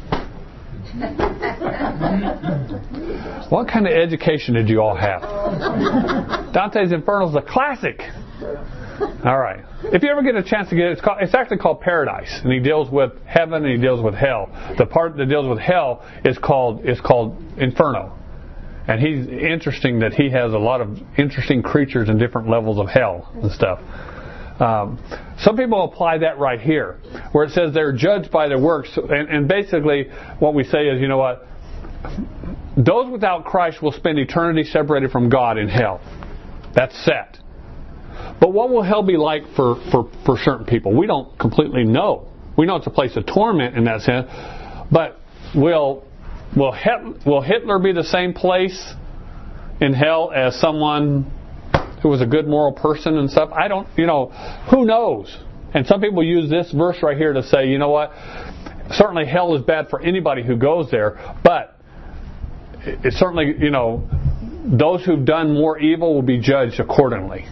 What kind of education did you all have? Dante's Inferno is a classic. All right. If you ever get a chance to get it, it's, called, it's actually called Paradise, and he deals with heaven and he deals with hell. The part that deals with hell is called is called Inferno, and he's interesting that he has a lot of interesting creatures in different levels of hell and stuff. Um, some people apply that right here, where it says they're judged by their works, and, and basically what we say is, you know what, those without Christ will spend eternity separated from God in hell. That's set. But what will hell be like for, for, for certain people? We don't completely know. We know it's a place of torment in that sense, but will will Hitler, will Hitler be the same place in hell as someone who was a good moral person and stuff? I don't, you know, who knows? And some people use this verse right here to say, you know what, certainly hell is bad for anybody who goes there, but it's certainly, you know, those who've done more evil will be judged accordingly.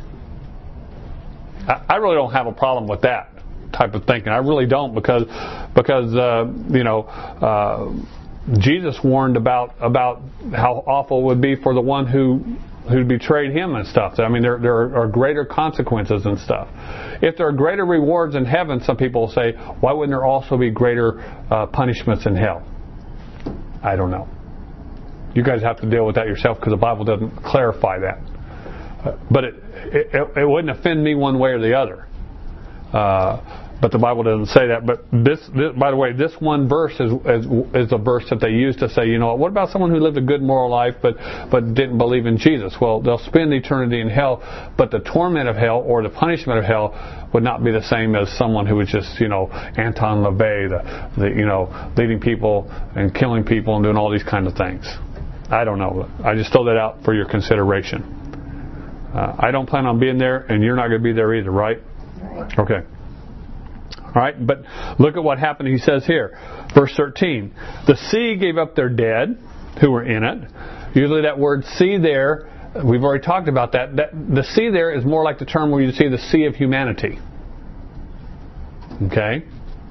I, I really don't have a problem with that type of thinking. I really don't, because, because uh, you know, uh, Jesus warned about about how awful it would be for the one who who betrayed him and stuff. I mean, there there are greater consequences and stuff. If there are greater rewards in heaven, some people will say, why wouldn't there also be greater uh, punishments in hell? I don't know. You guys have to deal with that yourself, because the Bible doesn't clarify that. Uh, but it, it it wouldn't offend me one way or the other. Uh, But the Bible doesn't say that. But this, this, by the way, this one verse is, is is a verse that they use to say, you know, what about someone who lived a good moral life but but didn't believe in Jesus? Well, they'll spend eternity in hell, but the torment of hell or the punishment of hell would not be the same as someone who was just, you know, Anton LaVey, the, the you know, leading people and killing people and doing all these kind of things. I don't know. I just throw that out for your consideration. Uh, I don't plan on being there, and you're not going to be there either, right? Right. Okay. All right, but look at what happened. He says here, verse thirteen, the sea gave up their dead who were in it, Usually that word sea there, we've already talked about that. that. The sea there is more like the term where you see the sea of humanity. Okay?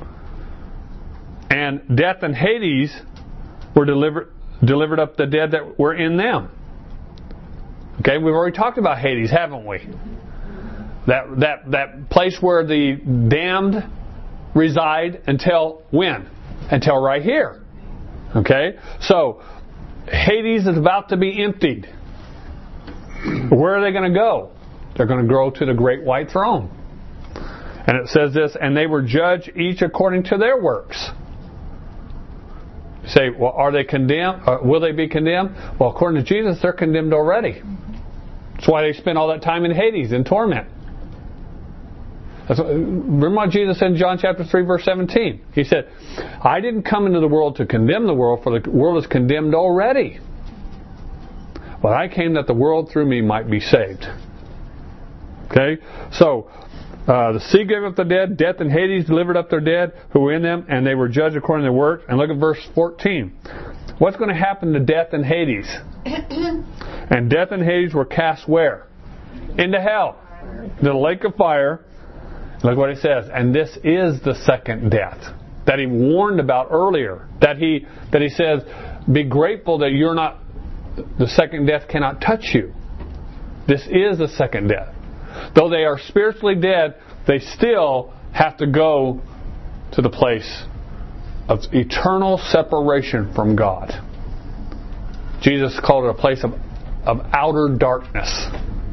And death and Hades were delivered delivered up the dead that were in them. Okay, we've already talked about Hades, haven't we? That that that place where the damned reside until when? Until right here. Okay? So Hades is about to be emptied. Where are they going to go? They're going to go to the great white throne. And it says this, and they were judged each according to their works. You say, well, are they condemned? Uh, will they be condemned? Well, according to Jesus, they're condemned already. That's why they spent all that time in Hades, in torment. That's what, remember what Jesus said in John chapter three, verse seventeen? He said, I didn't come into the world to condemn the world, for the world is condemned already. But I came that the world through me might be saved. Okay? So, uh, the sea gave up the dead, death and Hades delivered up their dead who were in them, and they were judged according to their works. And look at verse fourteen. What's going to happen to death and Hades? And death and Hades were cast where? Into hell. The lake of fire. Look what it says. And this is the second death that he warned about earlier. That he that he says, be grateful that you're not, the second death cannot touch you. This is the second death. Though they are spiritually dead, they still have to go to the place of eternal separation from God. Jesus called it a place of, of outer darkness.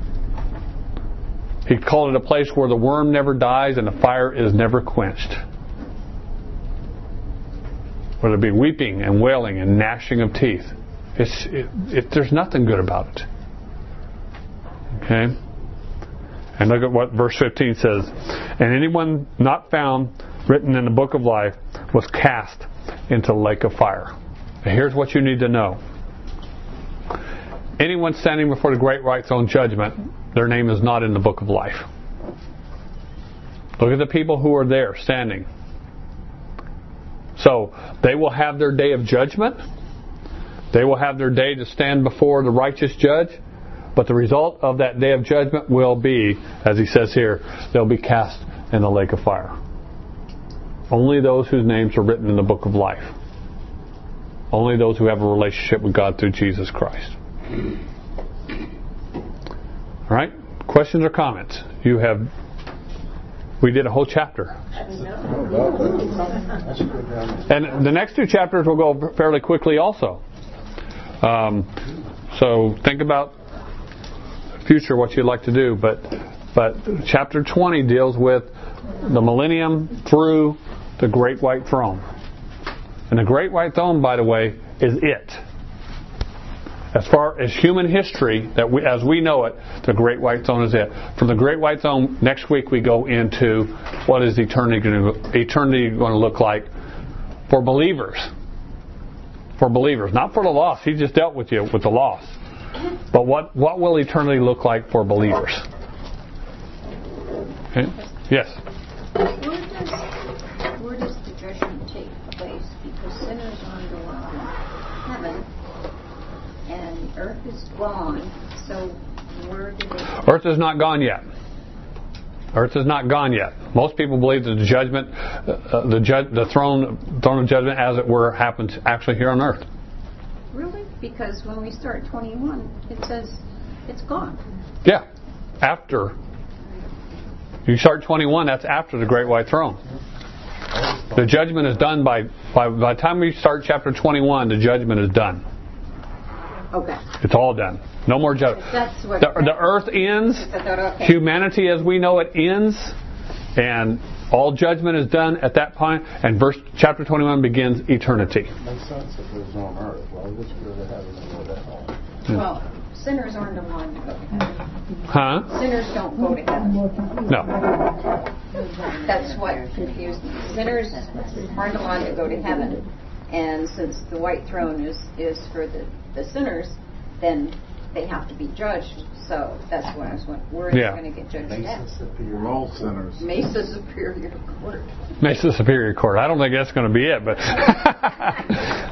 He called it a place where the worm never dies and the fire is never quenched. Where there'll be weeping and wailing and gnashing of teeth. It's, it, it, there's nothing good about it. Okay? And look at what verse fifteen says. And anyone not found written in the book of life was cast into the lake of fire. And here's what you need to know. Anyone standing before the great white throne judgment, their name is not in the book of life. Look at the people who are there standing. So they will have their day of judgment. They will have their day to stand before the righteous judge. But the result of that day of judgment will be, as he says here, they'll be cast in the lake of fire. Only those whose names are written in the book of life. Only those who have a relationship with God through Jesus Christ. All right? Questions or comments? You have. We did a whole chapter. And the next two chapters will go fairly quickly also. Um, so think about future what you'd like to do, but but chapter twenty deals with the millennium through the great white throne. And the great white throne, by the way, is it. As far as human history, that we, as we know it, the great white throne is it. From the great white throne, next week we go into what is eternity going to, eternity going to look like for believers. For believers, not for the lost. He just dealt with you with the lost. But what, what will eternity look like for believers? Okay. Yes? Where does, where does the judgment take place? Because sinners are under heaven, and the earth is gone. So where do they? Earth is not gone yet. Earth is not gone yet. Most people believe that the judgment, uh, the ju- the throne, throne of judgment, as it were, happens actually here on earth. Really? Because when we start twenty-one, it says it's gone. Yeah. After. You start twenty-one, that's after the great white throne. The judgment is done by, by, by the time we start chapter twenty-one, the judgment is done. Okay. It's all done. No more judgment. That's what the, the earth ends. Okay. Humanity as we know it ends. And all judgment is done at that point. And verse chapter twenty-one begins eternity. Makes sense if it was on earth. Why would you go to heaven and go to hell? Well, sinners aren't allowed to go to heaven. Huh? Sinners don't go to heaven. No. That's what confused me. Sinners aren't allowed to go to heaven. And since the white throne is, is for the, the sinners, then they have to be judged. So that's what I was wondering. Where are yeah. they going to get judged Mesa at? Superior. We're all sinners. Mesa Superior Court. Mesa Superior Court. I don't think that's going to be it, but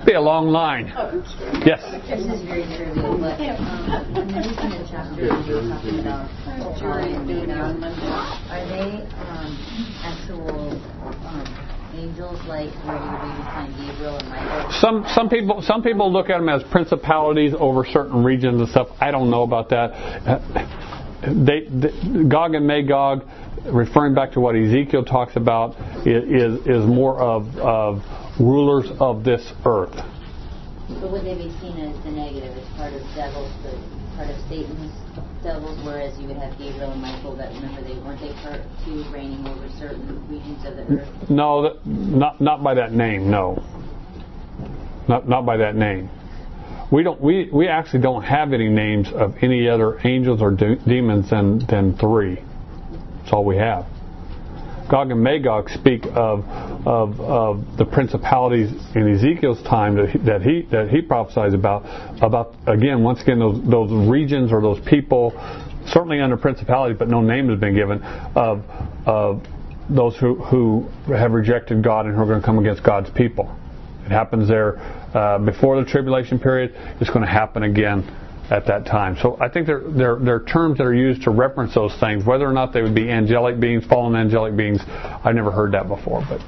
Be a long line. Yes. This is very trivial, but um, in the recent chapter, we were talking about Jury and Dagon. Are they um, actual um, angels, like where you would find Gabriel and Michael? Some some people some people look at them as principalities over certain regions and stuff. I don't know about that. They, they Gog and Magog, referring back to what Ezekiel talks about, is is more of of rulers of this earth. But would they be seen as the negative, as part of devils, the part of Satan's devils, whereas you would have Gabriel and Michael that, remember, they weren't they part two reigning over certain regions of the earth? No, that, not not by that name. No, not not by that name. We don't. We, we actually don't have any names of any other angels or de- demons than than three. That's all we have. Gog and Magog speak of of, of the principalities in Ezekiel's time that he, that he that he prophesies about about again once again those those regions or those people, certainly under principality, but no name has been given, of of those who who have rejected God and who are going to come against God's people. It happens there uh, before the tribulation period. It's going to happen again at that time. So I think there there there are terms that are used to reference those things. Whether or not they would be angelic beings, fallen angelic beings, I've never heard that before. But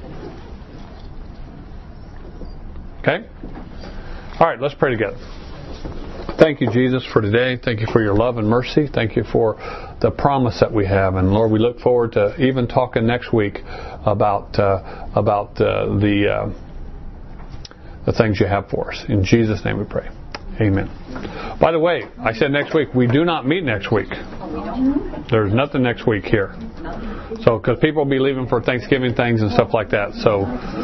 okay, all right, let's pray together. Thank you, Jesus, for today. Thank you for your love and mercy. Thank you for the promise that we have, and Lord, we look forward to even talking next week about uh, about uh, the uh, the things you have for us. In Jesus' name, we pray. Amen. By the way, I said next week. We do not meet next week. There's nothing next week here. So, because people will be leaving for Thanksgiving things and stuff like that. So,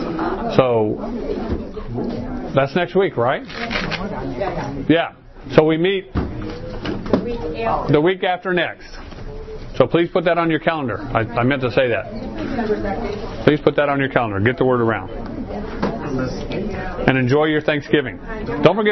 so that's next week, right? Yeah. So we meet the week after next. So please put that on your calendar. I, I meant to say that. Please put that on your calendar. Get the word around. And enjoy your Thanksgiving. Don't forget